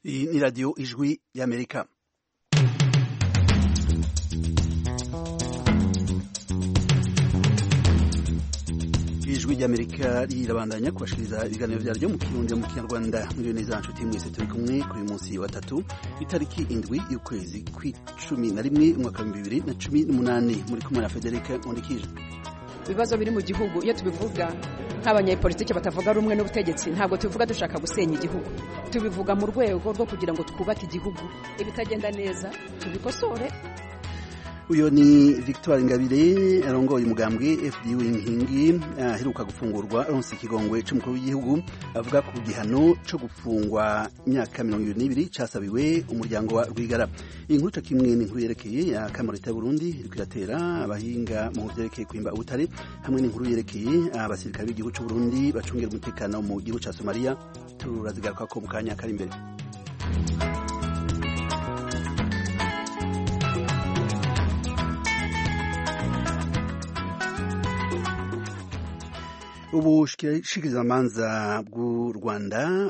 Iyi ni radiyo ijwi y'Amerika. Ijwi ry'Amerika rirabandanya kubashikiriza ibiganiro vyaryo mu Kirundi mu Kinyarwanda. Muri neza nshuti mwese turi kumwe kuri munsi wa 3 itariki 7 y'ukwezi kwa11 umwaka wa 2018 muri kumwe na Federica Nkundikije. Ibibazo biri mu gihugu iyo tubivuga nk'abanyepolitike batavuga rumwe n'ubutegetsi ntabwo tubivuga dushaka gusenya igihugu, tubivuga mu rwego rwo kugira ngo twubake igihugu, ibitagenda neza tubikosore. Uyo ni Victoire Ingabire arongoye umugambwe FDU Inkingi aheruka gufungurwa aronse ikigongwe c'umukuru w'igihugu, avuga ku gihano co gufungwa imyaka 22 casabiwe umuryango wa Rwigara. Inkuru kimwe n'inkuru yerekeye ya Kamara ya Burundi iriko iratera abahinga mu vyerekeye kwimba ubutare, hamwe n'inkuru yerekeye abasirikare b'igihugu c'u Burundi bacungera umutekano mu gihugu ca Somalia. Turazigaruka ko mu kanya kari imbere. Ubushikirizamanza bw'u Rwanda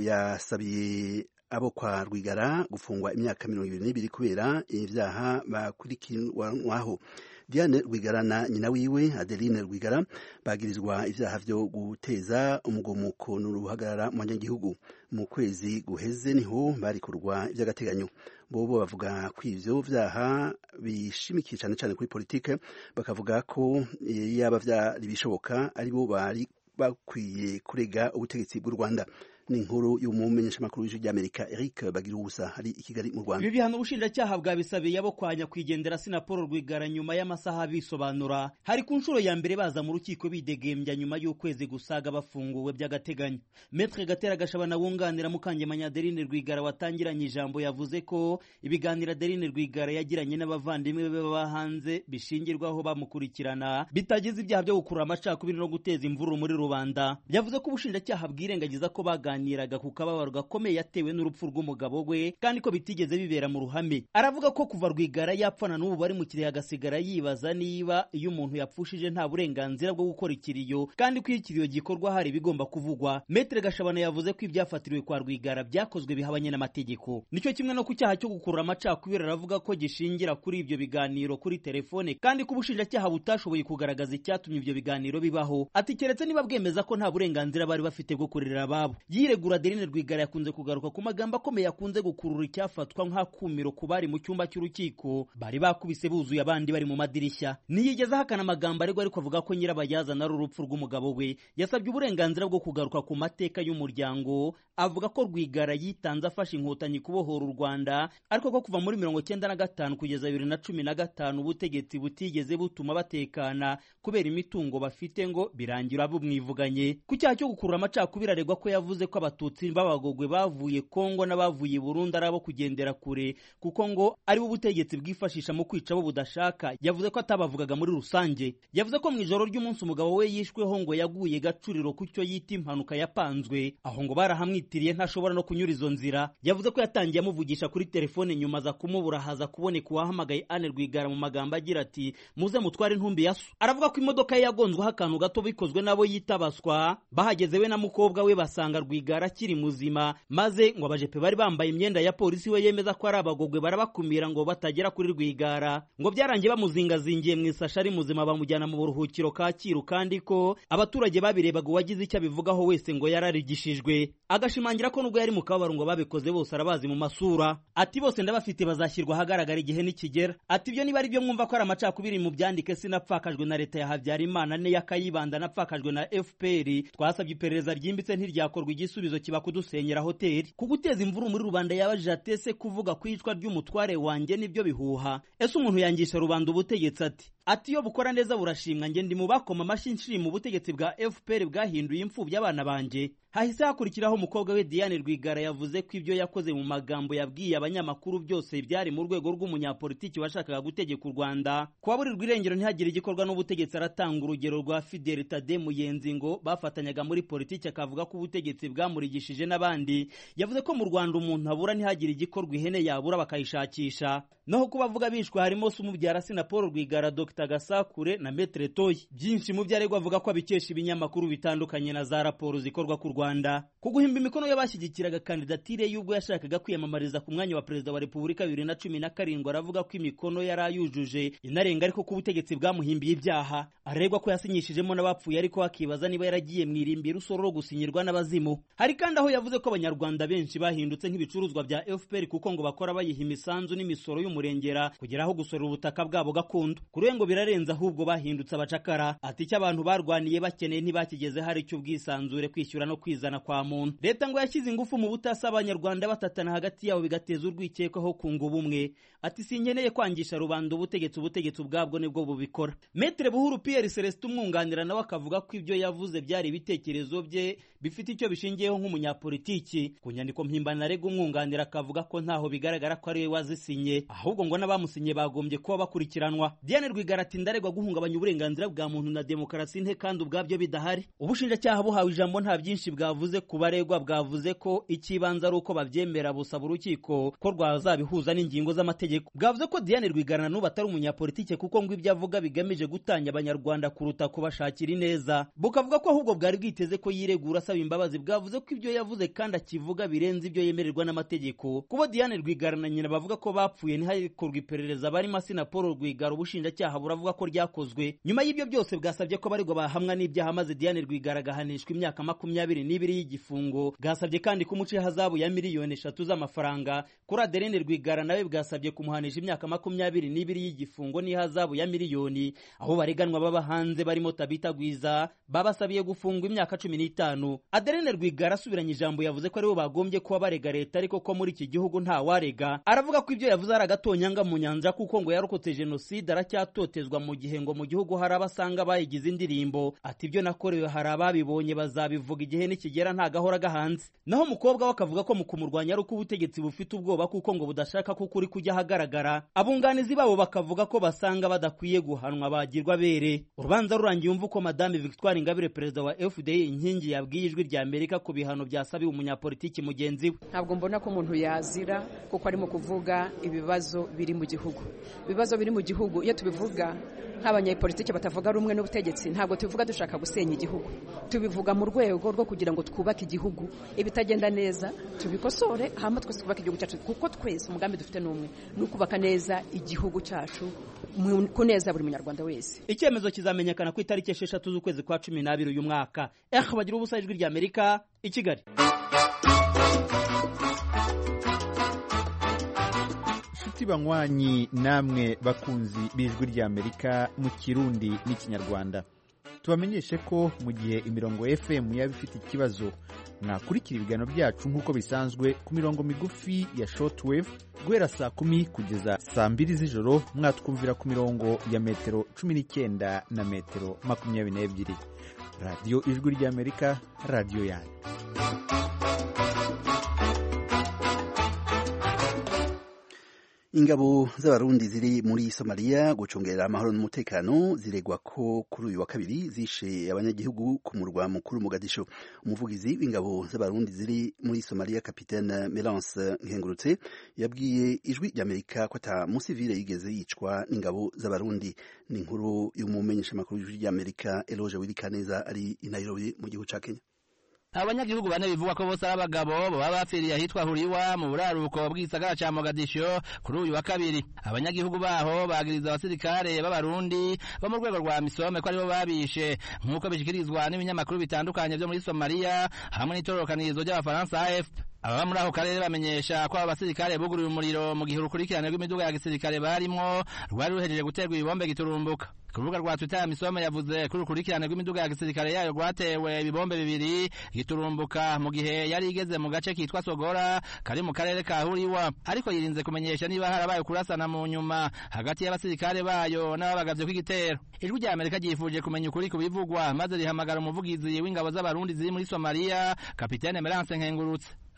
yasabiye abo kwa Rwigara gufungwa imyaka 22 kubera ivyaha bakurikiranwaho. Diane Rwigara na nyina wiwe Adeline Rwigara bagirizwa ivyaha vyo guteza umugomuko n'uruhagarara mu banyagihugu. Mu kwezi guheze niho barikurwa ivy'agateganyo. Bobo bavuga ko ivyo vyaha bishimikiye cyane cyane kuri politike, bakavuga ko yaba vyari bishoboka ari bo bari bakwiye kurega ubutegetsi bw'u Rwanda. Ni inkuru y'umumenyeshamakuru w'ijwi ry'Amerika Eric Bagiruwubusa hari i Kigali mu Rwanda. Ibi bihano ubushinjacyaha bwabisabiye abo kwanya kwigendera Paul Rwigara nyuma y'amasaha bisobanura. Hari ku nshuro ya mbere baza mu rukiko bidegembya nyuma y'ukwezi gusaga bafunguwe by'agateganyo. Maître Gatera Gashabana wunganira Mukangemanya Adeline Rwigara watangiranye ijambo yavuze ko ibiganiro Adeline Rwigara yagiranye n'abavandimwe be baba hanze bishingirwaho bamukurikirana bitagize ibyaha byo gukurura amacakubiri no guteza imvururu muri rubanda. Yavuze ko ubushinjacyaha bwirengagiza ko baganiraga ku kababaro gakomeye yatewe n'urupfu rw'umugabo we kandi ko bitigeze bibera mu ruhame. Aravuga ko kuva Rwigara yapfana n'ubu bari mu kiriyo agasigara yibaza niba iyo umuntu yapfushije nta burenganzira bwo gukora ikiriyo kandi ko ikiriyo gikorwa hari bigomba kuvugwa. Maître Gashabana yavuze ko ibyafatiriwe kwa Rwigara byakozwe bihabanye n'amategeko. Nicyo kimwe no ku cyaha cyo gukurura amacakubiri aravuga ko gishingira kuri ibyo biganiro kuri telefone kandi ko ubushinjacyaha butashoboye kugaragaza icyatumye ibyo biganiro bibaho. Ati keretse niba bwemeza ko nta burenganzira bari bafite bwo kurera ababo. Yiregura Adeline Rwigara yakunze kugaruka ku magambo akomeye yakunze gukurura icyafatwa nk'akumiro ku bari mu cyumba cy'urukiko bari bakubise buzuye abandi bari mu madirishya. Niyigeze ahakana amagambo ariko avuga ko nyirabayazana ari urupfu rw'umugabo we. Yasabye uburenganzira bwo kugaruka ku mateka y'umuryango, avuga ko Rwigara yitanze afashe inkotanyi kubohora u Rwanda, ariko ko kuva muri 1995 kugeza 2015 ubutegetsi butigeze butuma batekana kubera imitungo bafite ngo birangira bumwivuganye. Ku cyaha cyo gukurura amacakubiri aregwa ko yavuze ko abatutsi b'abagogwe bavuye Kongo n'abavuye Burundi arabo kugendera kure kuko ngo ari bo ubutegetsi bwifashisha mu kwica abo budashaka. Yavuze ko atabavugaga muri rusange. Yavuze ko mu ijoro ry'umunsi umugabo we yishweho ngo yaguye gacuriro ku cyo yita impanuka yapanzwe, aho ngo barahamwitiriye ntashobora no kunyura izo nzira. Yavuze ko yatangiye amuvugisha kuri telefone nyuma za kumubura haza kuboneka uwahamagaye Anne Rwigara mu magambo agira ati muze mutware intumbi ya so. Aravuga ko imodoka ye yagonzweho akantu gato bikozwe nabo yitabaswa. Bahageze we na mukobwa we basanga Rwigara akiri muzima, maze ngo abajepe bari bambaye imyenda ya polisi we yemeza ko ari abagogwe barabakumira ngo batagera kuri Rwigara. Ngo byarangiye bamuzingazingiye mu isashi ari muzima bamujyana mu buruhukiro Kacyiru kandi ko abaturage babirebaga uwagize icyo abivugaho wese ngo yararigishijwe. Agashimangira ko nubwo yari mu kababaro ngo babikoze bose arabazi mu masura. Ati bose ndabafite bazashyirwa ahagaragara igihe nikigera. Ati ibyo niba ari byo mwumva ko ari amacakubiri mu byandike sinapfakajwe na leta ya Habyarimana ne yakayibanda napfakajwe na FPR. Twasabye iperereza ryimbitse ntiryakorwa igisubizo kiba kudusenyera hoteli. Kuguteza imvuru muri rubanda yabajije atese kuvuga kwicwa ry'umutware wanjye nibyo bihuha. Ese umuntu yangisha rubanda ubutegetsi ati iyo bukora neza burashimwa, nge ndi mu bakoma amashyi nshima ubutegetsi bwa FPR bwahinduye imfubyi abana banje. Hahise hakurikiraho umukobwa we Diane Rwigara yavuze ko ibyo yakoze mu magambo yabwiye abanyamakuru byose byari mu rwego rw'umunyapolitiki washakaga gutegeka u Rwanda. Kubaburirwa irengero ntihagire igikorwa n'ubutegetsi aratanga urugero rwa Fidel Tade Muyenzi ngo bafatanyaga muri politiki, akavuga ko ubutegetsi bwamurigishije n'abandi. Yavuze ko mu Rwanda umuntu abura ntihagire igikorwa ihene yabura bakayishakisha. Naho kubavuga bishwe harimo Sumubyara Paul Rwigara, Dr Gasakure na Maître Toyi. Byinshi mu byaregwa avuga ko abikesha ibinyamakuru bitandukanye na za raporo zikorwa ku Rwanda ku guhimba imikono y'abashyigikiraga kandidatire y'ubwo yashakaga kwiyamamariza ku mwanya wa perezida wa Repubulika 2017. Aravuga ko imikono yari ayujuje inarenga ariko ku butegetsi bwamuhimbiye ibyaha. Aregwa ko yasinyishijemo n'abapfuye ariko akibaza niba yaragiye mwirimbira usororo gusinyirwa n'abazimu. Hari kandi aho yavuze ko abanyarwanda benshi bahindutse nk'ibicuruzwa bya FPR kuko ngo bakora bayiha imisanzu n'imisoro y'umurengera kugera aho gusorera ubutaka bwabo gakondo. Kuri ngo birarenze ahubwo bahindutse abacakara. Ati icyo abantu barwaniye bakeneye ntibakigeze hari icyo ubwisanzure kwishyura no kwizana kwa muntu. Leta ngo yashyize ingufu mu butasi abanyarwanda batatana hagati yabo bigateza urwikekwaho kunga ubumwe. Ati sinkeneye kwangisha rubanda ubutegetsi ubwabwo nibwo bubikora. Maître Buhuru Pierre Celestin umwunganira nawe akavuga ko ibyo yavuze byari ibitekerezo bye bifite icyo bishingiyeho nk'umunyapolitiki. Ku nyandiko mpimbano arega umwunganira akavuga ko ntaho bigaragara ko ari we wazisinye, ahubwo ngo n'abamusinye bagombye kuba bakurikiranwa. Diane Rwigara ati ndaregwa guhungabanya uburenganzira bwa muntu na demokarasi nte kandi ubwabyo bidahari. Ubushinjacyaha buhawe ijambo nta byinshi bwavuze ku baregwa, bwavuze ko ikibanza ari uko babyemera busaba urukiko ko rwazabihuza n'ingingo z'amategeko. Bwavuze ko Diane Rwigara n'ubu atari umunyapolitike kuko ngo ibyo avuga bigamije gutanya abanyarwanda kuruta kubashakira ineza. Bukavuga ko ahubwo bwari bwiteze ko yiregura asaba imbabazi. Bwavuze ko ibyo yavuze kandi akivuga birenze ibyo yemererwa n'amategeko. Kuba Diane Rwigara na nyina bavuga ko bapfuye ntihakorwa iperereza barimo Asina Paul Rwigara, ubushinjacyaha buravuga ko ryakozwe. Nyuma y'ibyo byose bwasabye ko baregwa bahamwa n'ibyaha maze Diane Rwigara agahanishwa imyaka 22 y'igifungo. Bwasabye kandi kumuca ihazabu ya miliyoni 3 z'amafaranga. Kuri Adeline Rwigara nawe bwasabye kumuhanisha imyaka 22 y'igifungo n'ihazabu ya miliyoni. Aho bareganwa baba hanze barimo Tabita Gwiza babasabiye gufungwa imyaka 15. Adeline Rwigara asubiranye ijambo yavuze ko aribo bagombye kuba barega leta ariko ko muri iki gihugu nta warega. Aravuga ko ibyo yavuze ari agatonyanga mu nyanja kuko ngo yarokotse jenoside aracyatotezwa mu gihe ngo mu gihugu hari abasanga bayigize indirimbo. Ati ibyo nakorewe hari ababibonye bazabivuga igihe nikigera nta gahora gahanze. Naho umukobwa we akavuga ko mu kumurwanya ari uko ubutegetsi bufite ubwoba kuko ngo budashaka ko kuri kujya hagaragara. Abunganizi babo bakavuga ko basanga badakwiye guhanwa bagirwa bere. Urubanza rurangiye umva uko Madame Victoire Ingabire perezida wa FDI inkingi yabwiye Ijwi rya Amerika ku bihano byasabiwe umunyapolitiki mugenzi we. Ntabwo mbona ko umuntu yazira kuko arimo kuvuga ibibazo biri mu gihugu. Ibibazo biri mu gihugu iyo tubivuga nk'abanyapolitiki batavuga rumwe n'ubutegetsi ntabwo tubivuga dushaka gusenya igihugu. Tubivuga mu rwego rwo kugira ngo twubake igihugu. Ibitagenda neza tubikosore hama twese twubake igihugu cyacu kuko twese umugambi dufite n'umwe no kubaka neza igihugu cyacu kuneza buri munyarwanda wese. Icyemezo kizamenyekana ku itariki 6 z'ukwezi kwa 12 uyu mwaka. Bagira ubusa Ijwi rya Amerika i Kigali. Shuti banywanyi namwe bakunzi b'Ijwi rya Amerika mu Kirundi n'Ikinyarwanda, tubamenyeshe ko mu gihe imirongo FM yaba ifite ikibazo mwakurikira ibiganiro byacu nk'uko bisanzwe ku mirongo migufi ya shortwave guhera saa 10 kugeza saa 2 z'ijoro. Mwatwumvira ku mirongo ya metero 19 na metero 22. Radio Ijwi rya Amerika, radio yanyu. Ingabo z'abarundi ziri muri Somalia gucungera amahoro n'umutekano ziregwa ko kuri uyu wa kabiri zishe abanyagihugu ku murwa mukuru Mogadisho. Umuvugizi w'ingabo z'abarundi ziri muri Somalia Kapitene Melance Nkengurutse yabwiye Ijwi ry'Amerika ko ata musivile yigeze yicwa n'ingabo z'abarundi. Ni inkuru y'umumenyesha makuru y'Ijwi ry'Amerika Eloge Wilikaneza ari i Nairobi mu gihugu ca Kenya. Abanyagihugu bane bivuga ko bose ari abagabo baba bapfiriye ahitwa Huriwa mu buraruko bw'isagara ca Mogadisho kuri uyu wa kabiri. Abanyagihugu baho bagiriza abasirikare b'abarundi bo mu rwego rwa Misome ko aribo babishe nk'uko bishikirizwa n'ibinyamakuru bitandukanye byo muri Somalia hamwe n'itorokanirizo ry'abafaransa AFP. Ababa muri ako karere bamenyesha ko abasirikare buguruye umuriro mu gihe urukurikirane rw'imiduga ya gisirikare barimo rwari ruhejeje guterwa ibibombe giturumbuka. Ku rubuga rwa Twitter Misome yavuze ko urukurikirane rw'imiduga ya gisirikare yayo rwatewe ibibombe 2 giturumbuka mu gihe yari igeze mu gace kitwa Sogora kari mu karere ka Huriwa, ariko yirinze kumenyesha niba harabaye kurasana mu nyuma hagati y'abasirikare bayo n'ababagavye kw'igitero. Ijwi rya Amerika ryifuje kumenya ukuri kubivugwa maze rihamagara umuvugizi w'ingabo z'abarundi ziri muri Somalia Kapitene Melance Nkengurutse.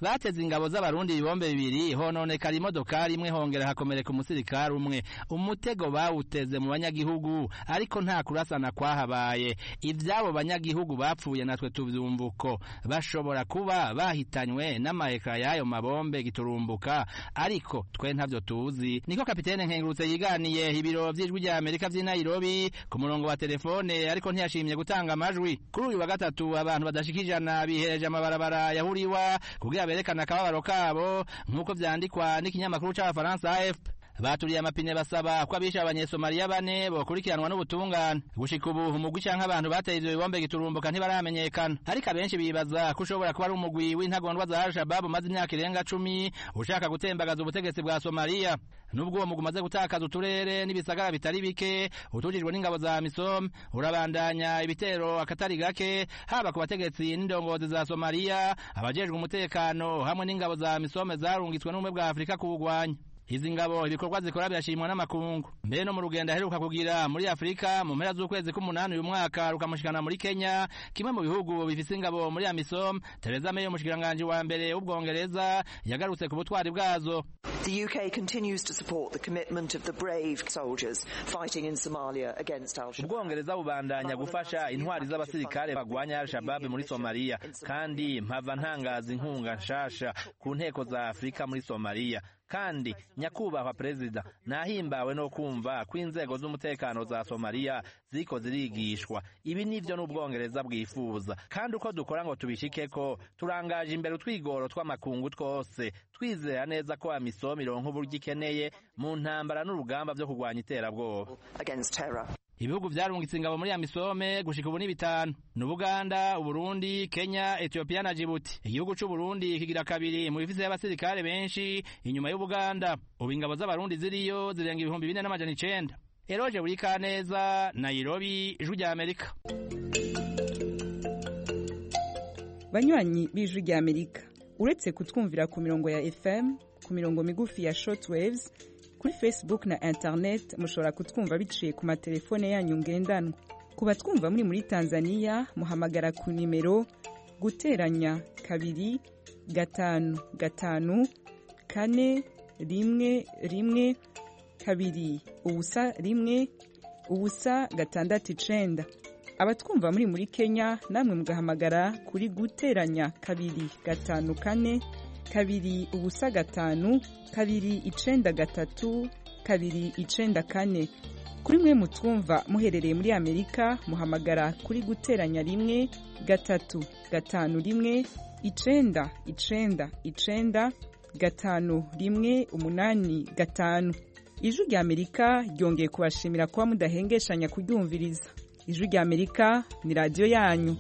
bateze ingabo z'abarundi ibibombe bibiri hononekara imodokari imwe hongera hakomereka umusirikare umwe. Umutego bawuteze mu banyagihugu ariko nta kurasana kwahabaye. Ivyabo banyagihugu bapfuye natwe tuvyumva uko. Bashobora kuba bahitanywe n'amaheka y'ayo mabombe giturumbuka ariko twe ntavyo tuzi. Niko kapitene Nkengurutse yiganiye ibiro vy'ijwi rya Amerika vy'i Nairobi ku murongo wa telefone ariko ntiyashimye gutanga amajwi. Kuri uyu wa gatatu abantu badashikijana bihereje amabarabara ya Huriwa kugira berekana akababaro kabo nk'uko vyandikwa n'ikinyamakuru c'Abafaransa AFP. Baturiye amapine basaba ko abisha abanyesomaliya 4 bokurikiranwa n'ubutungane. Gushika ubu umugwi canke abantu bateye ivyo bibombe giturumbuka ntibaramenyekana ariko abenshi bibaza ko ushobora kuba ari umugwi w'intagondwa za Al-Shabaab umaze imyaka irenga 10 ushaka gutembagaza ubutegetsi bwa Somalia. Nubwo uwo mugwi umaze gutakaza uturere n'ibisagara bitari bike utujijwe n'ingabo za AMISOM urabandanya ibitero akatari gake haba ku bategetsi n'indongozi za Somalia, abajejwe umutekano hamwe n'ingabo za AMISOM zarungitswe n'ubumwe bwa Afrika kubugwanya. Izi ngabo ibikorwa zikora byashimwa n'amakungu. Mbere no mu rugendo aheruka kugira muri Afrika mu mpera z'ukwezi k'umunani uyu mwaka rukamushikana muri Kenya, kimwe mu bihugu bifise ingabo muri AMISOM. Theresa May umushikiranganje wa mbere w'Ubwongereza yagarutse ku butwari bwazo. The UK continues to support the commitment of the brave soldiers fighting in Somalia against Al-Shabaab. Ubwongereza bubandanya gufasha intwari z'abasirikare bagwanya Al-Shabaab muri Somalia kandi mpava ntangaza inkunga nshasha ku nteko za Afrika muri Somalia. Kandi nyakubahwa perezida nahimbawe no kumva ko inzego z'umutekano za Somalia ziko zirigishwa. Ibi nivyo n'Ubwongereza bwifuza kandi uko dukora ngo tubishikeko turangaje imbere utwigoro tw'amakungu twose twizera neza ko AMISOM ironka uburyo ikeneye mu ntambara n'urugamba vyo kurwanya iterabwoba against terror. Ibihugu vyarungitse ingabo muri AMISOM gushika ubu ni 5: n'Ubuganda, Uburundi, Kenya, Ethiopia na Djibouti. Igihugu c'u Burundi kigira kabiri mu bifise y'abasirikare benshi inyuma y'Ubuganda. Ubu ingabo z'abarundi ziriyo zirenga 2400. Eroje Burikaneza, Nairobi, Ijwi rya Amerika. Banywanyi b'Ijwi rya Amerika, uretse kutwumvira ku mirongo ya FM, ku mirongo migufi ya shortwaves, kuri Facebook na internet mushobora kutwumva biciye ku matelefone yanyu ngendanwa. Kuba twumva muri Tanzania muhamagara ku nimero guteranya 2 5 5 4 1 1 2 ubusa 1 ubusa 6 abatwumva muri Kenya namwe mugahamagara kuri guteranya 2 5 4 2 ubusa 5 2 9 3 2 9 4. Kuri mwe mutwumva muherereye muri Amerika muhamagara kuri guteranya 1 3 5 1 9 9 9 5 1 8 5. Ijwi rya Amerika ryongeye kubashimira kuba mudahengeshanya kuryumviriza. Ijwi rya Amerika ni radio yanyu.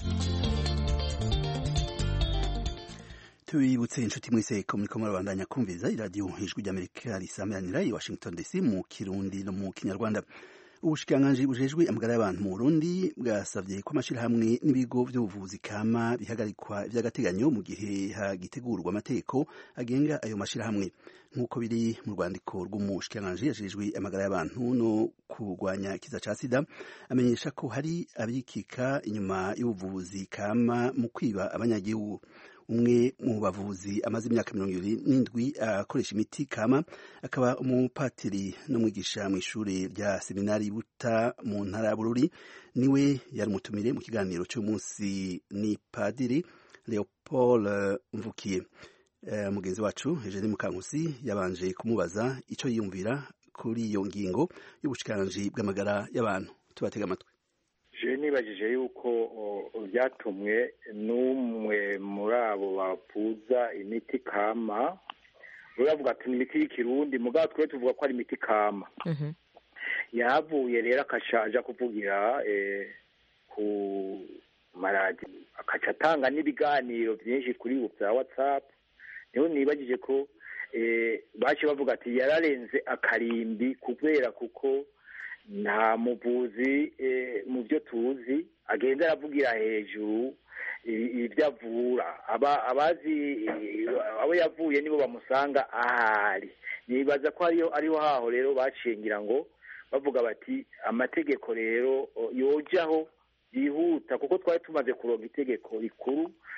Tubibutse inshuti mwese ko muriko murabandanya kumviriza iradiyo Ijwi rya Amerika risameranira i Washington DC mu Kirundi no mu Kinyarwanda. Ubushikiranganji bujejwe amagara y'abantu mu Burundi bwasavye ko amashirahamwe n'ibigo vy'ubuvuzi kama bihagarikwa vy'agateganyo mu gihe hagitegurwa amategeko agenga ayo mashirahamwe nk'uko biri mu rwandiko rw'umushikiranganji yajejwe amagara y'abantu no kurwanya ikiza ca sida. Amenyesha ko hari abikika inyuma y'ubuvuzi kama mu kwiba abanyagihugu. Umwe mu bavuzi amaze imyaka 27 akoresha imiti kama akaba umupatiri no mwigisha mu ishure rya seminari Buta mu ntara ya Bururi niwe yari mutumire mu kiganiro cy'umunsi ni Padiri Leopold Mvukiye. Mugenzi wacu Eugene Mukankusi yabanje kumubaza ico yiyumvira kuri iyo ngingo y'ubushikiranganji bw'amagara y'abantu. Tubatega amatwi. Nibajije yuko byatumwe n'umwe muri abo bavuza imiti kama uravuga ati imiti y'ikirundi mugabo twe tuvuga ko ari imiti kama. Yavuye rero akashaje kuvugira ku maradi akaca atanga n'ibiganiro byinshi kuri bya WhatsApp. Niho nibajije ko baje bavuga ati yararenze akarimbi kubera kuko nta muvuzi mu byo tuzi agenda aravugira hejuru ibyo avura abazi abo yavuye nibo bamusanga ahari. Nibaza ko ariho haho rero bacengira ngo bavuga bati amategeko rero yojaho yihuta kuko twari tumaze kuronga itegeko rikuru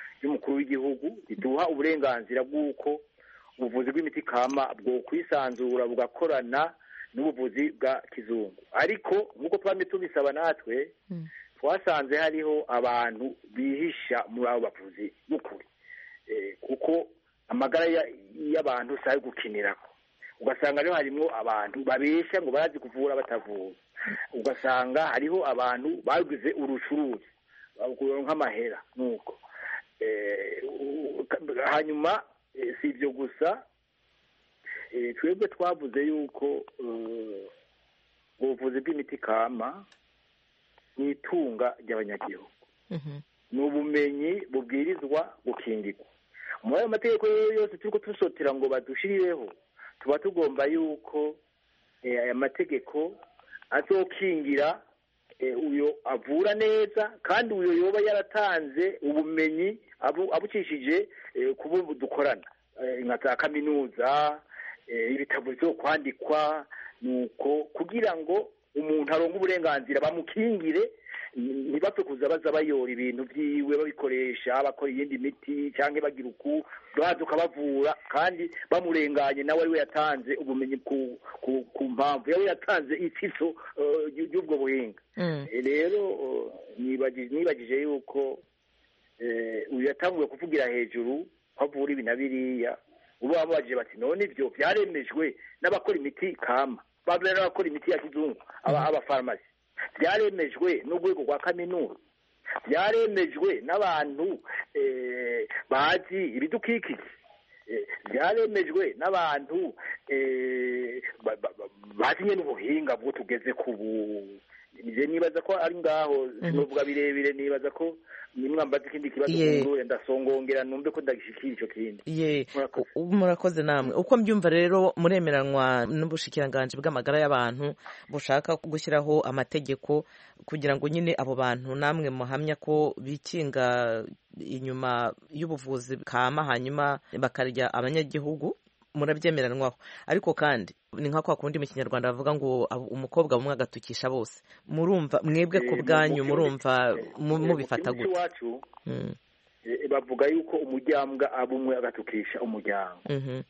ry'umukuru w'igihugu riduha uburenganzira bw'uko ubuvuzi bw'imiti kama bwo kwisanzura bugakorana n'ubuvuzi bwa kizungu. Ariko nk'uko twamye tubisaba natwe twasanze hariho abantu bihisha muri abo bavuzi b'ukuri, kuko amagara y'abantu si ayo gukinirako. Ugasanga rero harimo abantu babesha ngo barazi kuvura batavura, ugasanga hariho abantu bagize urucuruzi nk'amahera nuko. Hanyuma si ibyo gusa, twebwe twavuze yuko ubuvuzi bw'imiti kama ni itunga ry'abanyagihugu, ni ubumenyi bubwirizwa gukingirwa. Muri ayo mategeko yose turiko dusotera ngo badushirireho, tuba tugomba yuko aya mategeko azokingira uyo avura neza, kandi uyo yoba yaratanze ubumenyi abucishije kubo dukorana nka za kaminuza, ibitabo byo kwandikwa, nuko kugira ngo umuntu aronke uburenganzira bamukingire, ntibapfe kuza baza bayora ibintu byiwe babikoresha bakora iyindi miti cyangwa bagira uku baza ukabavura kandi bamurenganye nawe ari we yatanze ubumenyi ku mpamvu yawe yatanze itsiso y'ubwo buhinga. Rero nibagije yuko uyu yatanguye kuvugira hejuru ko avura ibi na biriya, ubu bamubajije bati none ibyo byaremejwe n'abakora imiti kama, n'abakora imiti ya kizungu, abafarumasi, byaremejwe n'urwego rwa kaminuza, byaremejwe n'abantu bazi ibidukikije, byaremejwe n'abantu bazi nyine ubuhinga bwo tugeze ku nibaza ko ari ngaho sinovuga birebire, nibaza ko nimwambaza ikindi kibazo kungurure ndasongongera numve ko ndagishikira ico kindi. Murakoze namwe. Uko mbyumva rero muremeranwa n'ubushikiranganje bw'amagara y'abantu bushaka gushyiraho amategeko kugira ngo nyine abo bantu namwe muhamya ko bikinga inyuma y'ubuvuzi kama hanyuma bakarya abanyagihugu, murabyemeranwaho. Ariko kandi ni nka kwa kundi mu Kinyarwanda bavuga ngo umukobwa bumwe agatukisha bose. Murumva mwebwe ku bwanyu murumva mubifata gute? Bavuga yuko umujyambwa abumwe agatukisha umuryango.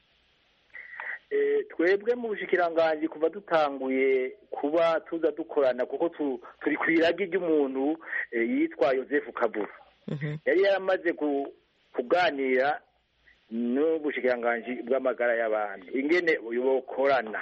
Twebwe mu bushikiranganje kuva dutanguye kuba tuza dukorana, kuko turi kwiragi ry'umuntu yitwa Joseph Kabura, yari yaramaze kuganira n'ubushikiranganje bw'amagara y'abantu ingene bokorana,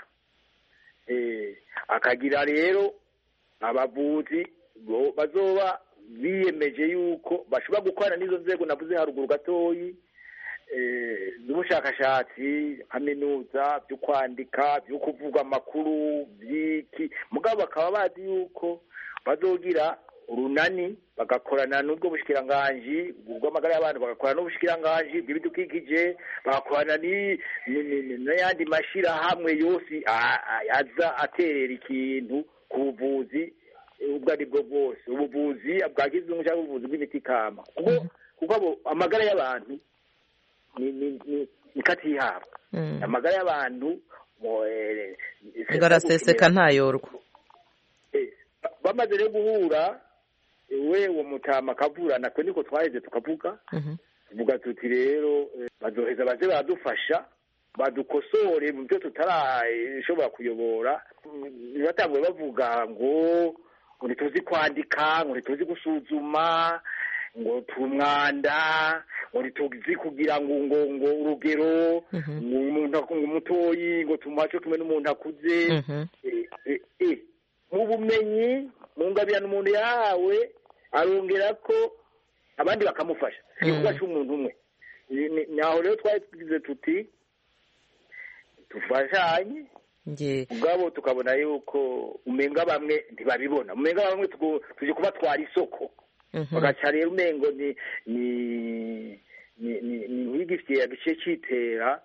akagira rero abavuzi bazoba biyemeje yuko bashobora gukorana n'izo nzego navuze haruguru gatoyi, z'ubushakashatsi, kaminuza, byo kwandika, byo kuvuga amakuru, byiki mugabo bakaba bazi yuko bazogira urunani bagakorana n'ubwo bushikiranganje bw'amagara y'abantu, bagakorana n'ubushikiranganje bw'ibidukikije, bagakorana n'ayandi mashirahamwe yose aza aterera ikintu ku buvuzi ubwo ari bwo bwose, ubuvuzi bwa kizungu cyangwa ubuvuzi bw'imiti kama, kuko amagara y'abantu ni katihabwa. Amagara y'abantu ngaraseseka ntayorwa. Bamaze rero guhura we uwo mutama Kavura natwe niko twaheze tukavuga, tuvuga tuti rero bazoheza baze badufasha badukosore mu byo tutarashobora kuyobora. Batangwe bavuga ngo ntituzi kwandika, ngo ntituzi gusuzuma, ngo tumwanda, ngo ntituzi kugira ngo urugero, ngo umuntu mutoyi ngo tumacho kumwe n'umuntu akuze. Mu bumenyi mu ngabirano umuntu yahawe arongera ko abandi bakamufasha, igikorwa cy'umuntu umwe. Naho rero twagize tuti tufashanye, ubwabo tukabona yuko umenga bamwe ntibabibona, umenga bamwe tuje kubatwara isoko, bagaca rero umengo ni nk'igifitiye yagice cyitera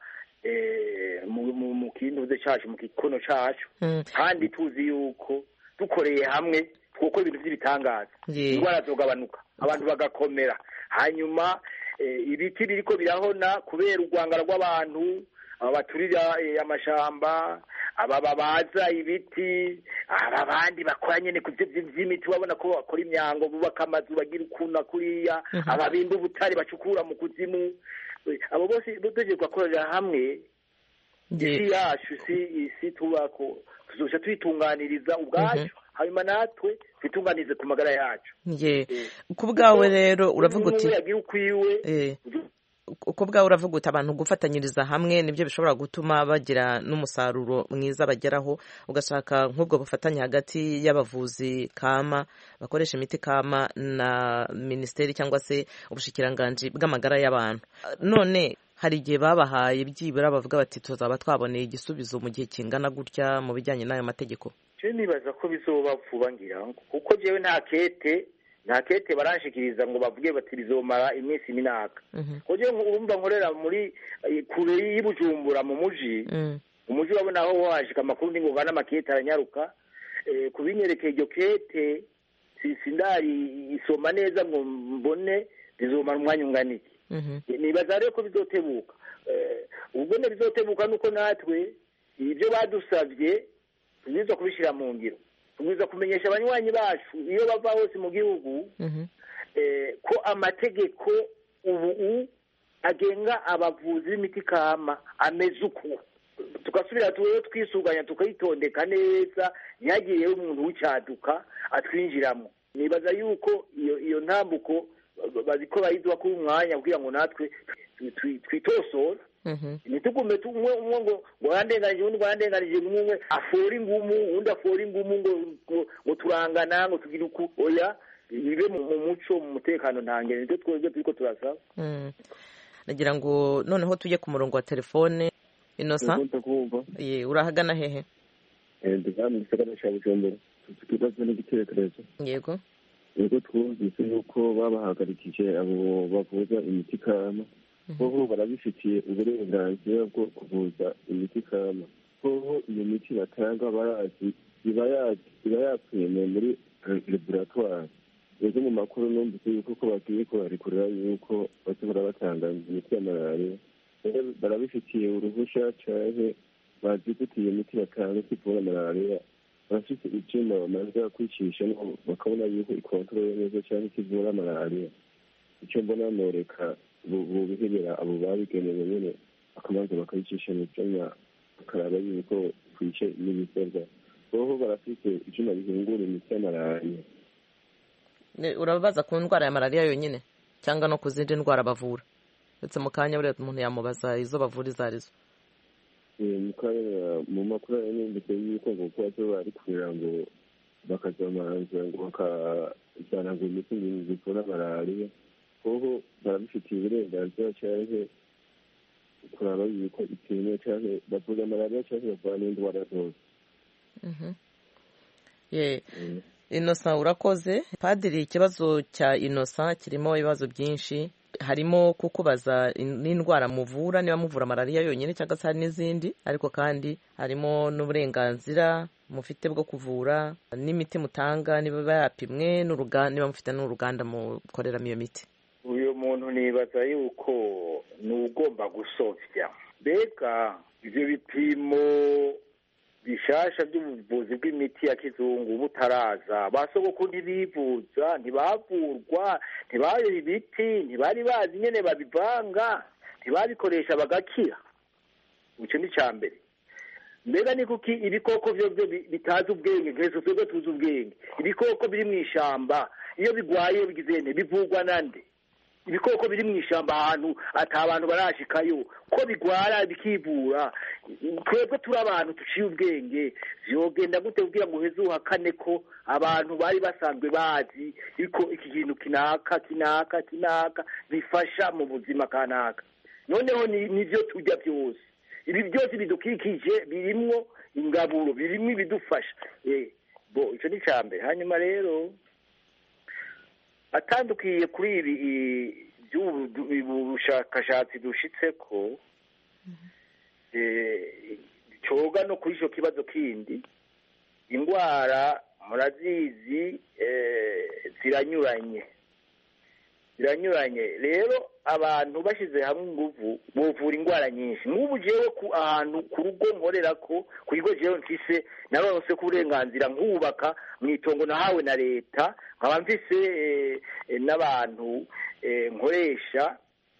mu kintuze cyacu, mu gikono cyacu, kandi tuzi yuko dukoreye hamwe twokora ibintu by'ibitangaza, indwara zogabanuka, abantu bagakomera. Hanyuma ibiti biriko birahona kubera urwangara rw'abantu baturira amashamba, aba babaza ibiti, aba bandi bakora nyene ku vy'imiti babona ko bakora imyango bubaka amazu bagira ukuna kuriya, ababimba ubutare bacukura mu kuzimu, abo bose dutegereje gukorera hamwe isi yacu isi tubako tuzoca twitunganiriza ubwacu hanyuma natwe twitunganize ku magara yacu. Ku bwawe rero uravuga uti yagira ukwiwe uko bwawe uravuga uti abantu gufatanyiriza hamwe nibyo bishobora gutuma bagira n'umusaruro mwiza bageraho, ugashaka nk'ubwo bufatanye hagati y'abavuzi kama bakoresha imiti kama na minisiteri cyangwa se ubushikiranganji bw'amagara y'abantu. None hari igihe babahaye byibura bavuga bati tuzaba twaboneye igisubizo mu gihe kingana gutya mu bijyanye n'ayo mategeko? Je nibaza ko bizoba vuba ngira ngo kuko jewe nta kete baranshikiriza ngo bavuge bati bizomara iminsi minaka. Koje urumva nkorera muri kure y'Ibujumbura mu muji babona aho washika amakuru ndi ngo vana makete aranyaruka, kubinyerekeye iryo kete sindari isoma neza ngo mbone bizomara umwanya ungana iki. Nibaza rero ko bizotebuka, ubwo ne bizotebuka nuko natwe ibyo badusavye tuziza kubishira mu ngiro, tuziza kumenyesha abanywanyi bacu iyo bava hose mu gihugu ko amategeko ubu agenga abavuzi b'imiti kama ameze uko, tugasubira tuwe twisuganya tukayitondeka neza ntihagire umuntu w'icyaduka atwinjiramo. Nibaza yuko iyo ntambuko baziko bayizwa ku mwanya kugira ngo natwe twitosora nitugume tumwe ngo warandenganije umwe afora ingumu undi afora ingumu ngo turangana ngo tugira uku oya bibe mu muco mu mutekano ntangere nitwe twebwe turiko turasaba. Nagira ngo noneho tujye ku murongo wa telefone. Innocent, urahagana hehe? Ndivana mu gisagara ca Bujumbura, tukibazo n'igitekerezo. Yego twumvise yuko babahagarikije abo bavuza imiti kama, boho barabifitiye uburenganzira bwo kuvuza imiti kama, boho iyo miti batanga barazi iba yapimwe muri laboratoire. Ejo mu makuru numvise yuko ko bagiye kubarekurira yuko bashobora batanga imiti ya malariya, barabifitiye uruhusha canke bazi gute iyo miti batanga kivura malariya, bafite ibyuma bamaze kwicisha bakabona yuko ikontorore neza cyangwa ikivura malariya. Icyo mbona noreka bubihebera abo babigenewe nyine bakabanza bakayicisha mu byuma bakaraba yuko kwice n'ibisabwa. Boho barafite ibyuma bihingura imiti ya malariya. Urabaza ku ndwara ya malariya yonyine cyangwa no ku zindi ndwara bavura? Ndetse mu kanya buriya umuntu yamubaza izo bavura izo arizo. Mu makuru yanditse yuko ngo kuba bari kugira ngo bakazamanza ngo bakajyana ngo imiti zivura malariya, kuko barabifitiye uburenganzira cyangwa kuraba yuko ipimwe cyangwa bavura malariya cyangwa bavura n'indwara zose. Innocent, urakoze. Padiri, ikibazo cya Innocent kirimo ibibazo byinshi, harimo kukubaza n'indwara muvura, niba muvura malariya yonyine cyangwa se hari n'izindi, ariko kandi harimo n'uburenganzira mufite bwo kuvura n'imiti mutanga niba yapimwe n'uruganda, niba mufite n'uruganda mukoreramo iyo miti. Uyu muntu nibaza yuko ni ugomba gusovya, mbega ibyo bipimo bishasha by'ubuvuzi bw'imiti ya kizungu butaraza, basogoko ntibivuza, ntibavurwa, ntibari ibiti, ntibari bazi nyene babivanga, ntibabikoresha bagakira. Ico ni ca mbere. Mbega ni kuki ibikoko byo bitazi ubwenge nk'ejo twebwe tuzi ubwenge? Ibikoko biri mu ishamba iyo bigwaye bigizene bivurwa nande? Ibikoko biri mu ishamba ahantu atabantu barashikayo ko bigwara bikivura. Twebwe turi abantu tuciye ubwenge, vyogenda gute kugira ngo uheze uhakane ko abantu bari basanzwe bazi iko iki kintu kinaka bifasha mu buzima kanaka. Noneho nivyo turya byose, ibi byose bidukikije birimwo ingaburo, birimwo ibidufasha. Ico ni ca mbere. Hanyuma rero atandukiye kuri ibi by'ubushakashatsi dushitseko, coga no kuri ico kibazo kindi, indwara murazizi ziranyuranye. biranyuranye rero abantu bashize hamwe inguvu bovura indwara nyinshi nk'ubu jewe ahantu ku rugo nkorera ko ku kigo jewe mfise naronse ku burenganzira nkubaka mu itongo nahawe na leta nkaba mfise n'abantu nkoresha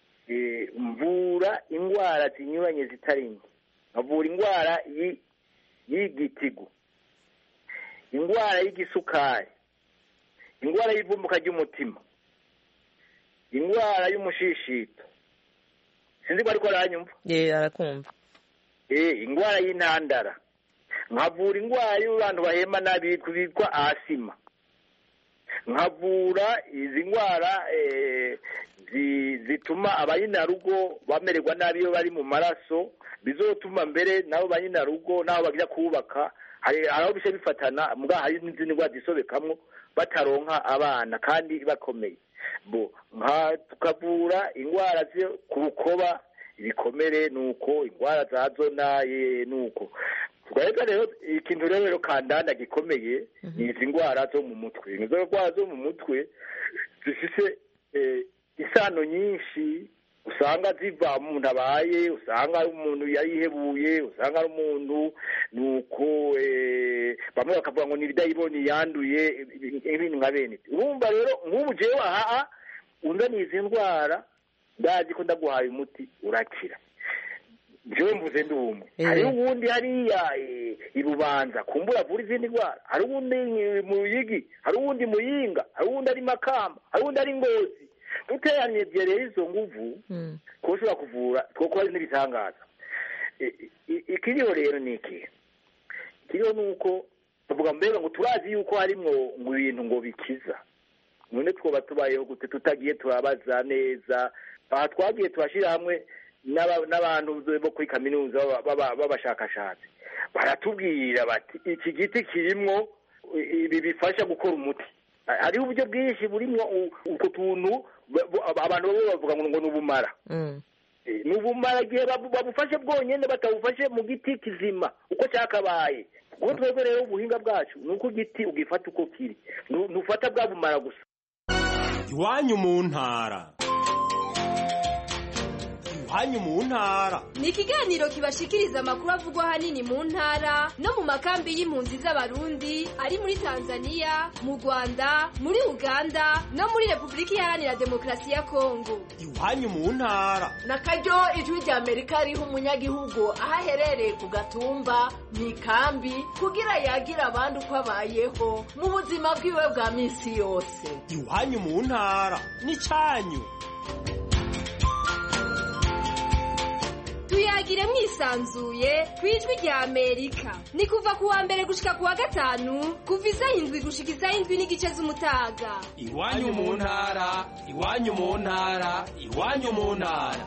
mvura indwara zinyuranye zitari nke nkavura indwara y'igitigu, indwara y'igisukari, indwara y'ivumbuka ry'umutima, indwara y'umushishito, sinzi ko ariko aranyumva. Arakumva. Indwara y'intandara, nkavura indwara y'abantu bahema nabi bitwa asima, nkavura izi ndwara zituma abayinarugo bamererwa nabi iyo bari mu maraso, bizotuma mbere nabo banyinarugo nabo bagira kubaka hari aho bishe bifatana mbwa hari n'izindi ndwara zisobekamwo bataronka abana kandi bakomeye. Tukavura indwara zo ku rukoba, ibikomere nuko, indwara za zona nuko. Tugareka rero ikintu rero kandanda gikomeye ni izi ndwara zo mu mutwe. Izo ndwara zo mu mutwe zifise isano nyinshi, usanga ziva umuntu abaye, usanga ari umuntu yarihebuye, usanga ari umuntu nuko bamwe bakavuga ngo ni ibidayimoni yanduye ibintu nka bene. Urumva rero nk'ubu jewe aha unzaniye izi ndwara ndazi ko ndaguhaye umuti urakira. Jewe mvuze ndi umwe. Hari uwundi hariya ibubanza kumbura avura izindi ndwara, hari uwundi mu Ruyigi, hari uwundi mu Yinga, hari uwundi ari Makamba, hari uwundi ari Ngozi. Duteranye rero izo nguvu ko ushobora kuvura twoko hari n'ibitangaza. Ikiriho rero ni iki? Ikiriho nuko tuvuga mbega ngo turazi yuko harimwo ngo ibintu ngo bikiza. None twoba tubayeho gute tutagiye turabaza neza? Aha twagiye turashira hamwe n'abantu bo kuri kaminuza b'abashakashatsi baratubwira bati iki giti kirimwo ibi bifasha gukora umuti. Hari uburyo bwinshi burimwo uko tuntu abantu bavuga ngo n'ubumara. N'ubumara gihe babufashe bwonyene batawufashe mu giti kizima uko cyakabaye. Ubwo twebwe rero ubuhinga bwacu nuko giti ugifata uko kiri, ntufata bwa bumara gusa. Iwanyu mu ntara. Iwanyu mu ntara ni ikiganiro kibashikiriza amakuru avugwa hanini mu ntara no mu makambi y'impunzi z'abarundi ari muri Tanzania, mu Rwanda, muri Uganda no muri Republika Iharanira Demokarasi ya Kongo. Iwanyu mu ntara nakaryo ijwi rya Amerika riha umunyagihugu aho aherereye ku gatumba mu ikambi kugira yagira abandi uko abayeho mu buzima bwiwe bwa minsi yose. Iwanyu mu ntara ni cyanyu. Tuyagire mwisanzuye kwijwi rya Amerika. Ni kuva kuwa mbere gushika kuwa gatanu kuva isaha 7 gushika isaha 7 n'igice z'umutaga. Iwanyu mu ntara, iwanyu mu ntara, iwanyu mu ntara.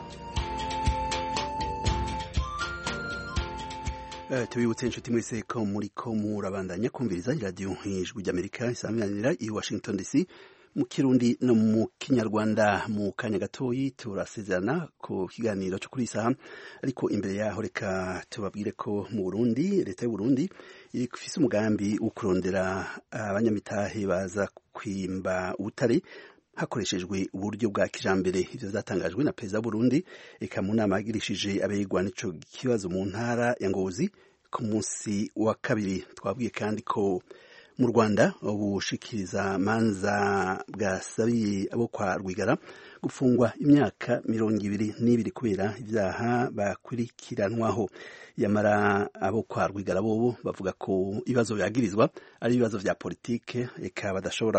Tubibutse inshuti mwese ko muriko murabandanya kumviriza radio Ijwi ry'Amerika isaminanira i Washington DC mu Kirundi no mu Kinyarwanda. Mu kanya gatoyi turasezerana ku kiganiro cyo kuri isaha, ariko imbere yaho reka tubabwire ko mu Burundi leta y'u Burundi ifise umugambi wo kurondera abanyamitahe baza kwimba ubutare hakoreshejwe uburyo bwa kijambere. Ivyo zatangajwe na Perezida Burundi eka mu nama yagirishije abegwa n'ico kibazo mu ntara ya Ngozi ku munsi wa kabiri. Twabwiye kandi ko mu Rwanda ubushikiriza manza bwasabiye abo kwa Rwigara gufungwa imyaka 22 kubera ibyaha bakurikiranwaho. Yamara abo kwa Rwigara bobo bavuga ko ibibazo byagirizwa ari ibibazo vya politike eka badashobora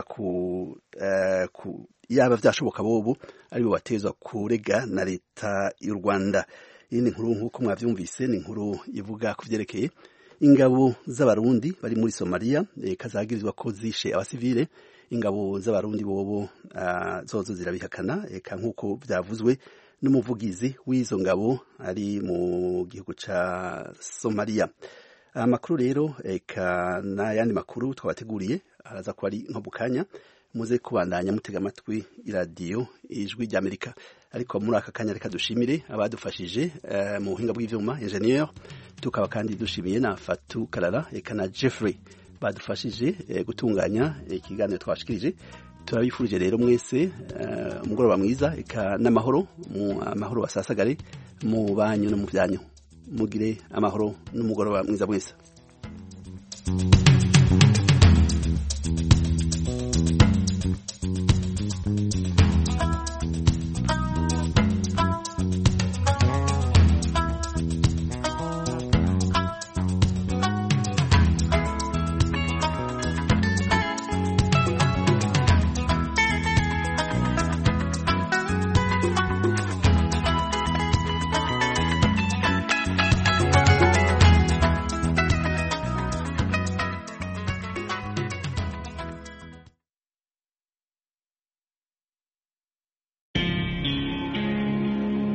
yaba vyashoboka bobo ari bo batezwa kurega na leta y'u Rwanda. Iyi ni nkuru nk'uko mwavyumvise, ni nkuru ivuga ku vyerekeye ingabo z'abarundi bari muri Somalia kazagirizwa ko zishe abasivile. Ingabo z'abarundi bobo zozo zirabihakana eka nk'uko vyavuzwe n'umuvugizi w'izo ngabo ari mu gihugu ca Somalia. Amakuru rero eka n'ayandi makuru twabateguriye araza ko ari nko bukanya, muze kubandanya mutega amatwi iradiyo Ijwi ry'Amerika. Ariko muri aka kanya reka dushimire abadufashije mu buhinga bw'ivyuma engineer, tukaba kandi dushimiye na Fatu Karara eka na Jeffrey badufashije gutunganya ikiganiro twashikirije. turabifurije rero mwese umugoroba mwiza eka n'amahoro amahoro basasagare mu banyu no mu byanyu mugire amahoro n'umugoroba mwiza mwese.